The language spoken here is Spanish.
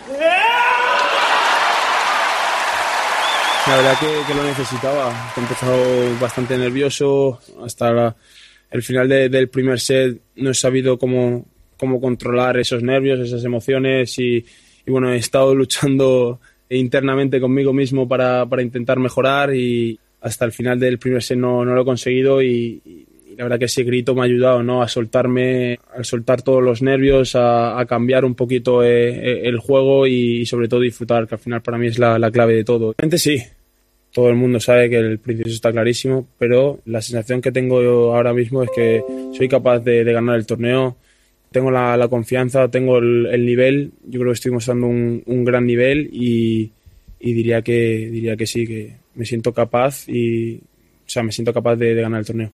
La verdad que lo necesitaba. He empezado bastante nervioso. Hasta el final del primer set no he sabido cómo controlar esos nervios, esas emociones y bueno, he estado luchando internamente conmigo mismo para intentar mejorar y hasta el final del primer set no lo he conseguido y la verdad que ese grito me ha ayudado, ¿no? A soltarme, al soltar todos los nervios, a cambiar un poquito el juego y sobre todo disfrutar, que al final para mí es la clave de todo. Realmente sí, todo el mundo sabe que el principio está clarísimo, pero la sensación que tengo yo ahora mismo es que soy capaz de ganar el torneo. Tengo la confianza, tengo el nivel, yo creo que estoy mostrando un gran nivel y diría que sí, que me siento capaz me siento capaz de ganar el torneo.